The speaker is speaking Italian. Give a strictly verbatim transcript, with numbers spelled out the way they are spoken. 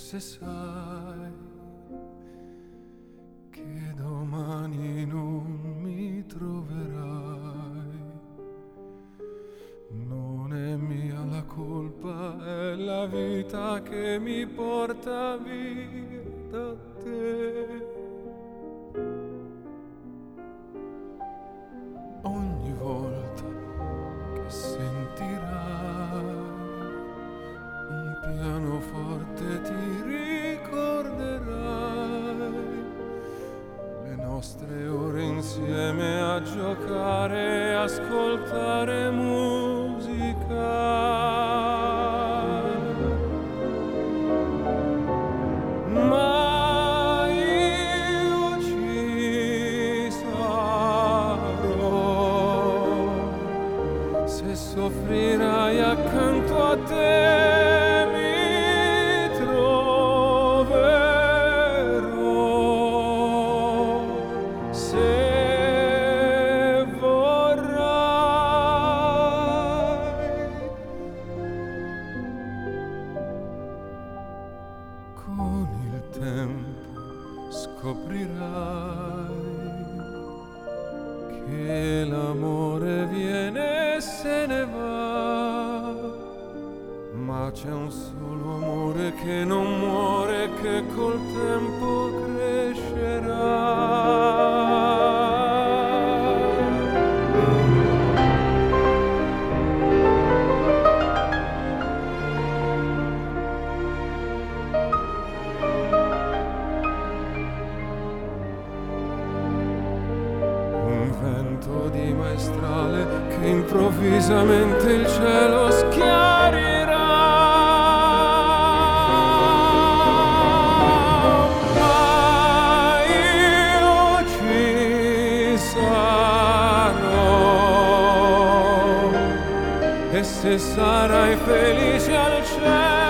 Forse sai che domani non mi troverai. Non è mia la colpa, è la vita che mi porta via da te. Ogni volta che sentirai un pianoforte ti ricorderai le nostre ore insieme a giocare e ascoltare musica. Ma io ci sarò se soffrirai accanto a te. Con il tempo scoprirai che l'amore viene e se ne va, ma c'è un solo amore che non muore, che col tempo crescerà. Vento di maestrale che improvvisamente il cielo schiarirà. Ma io ci sarò e se sarai felice al cielo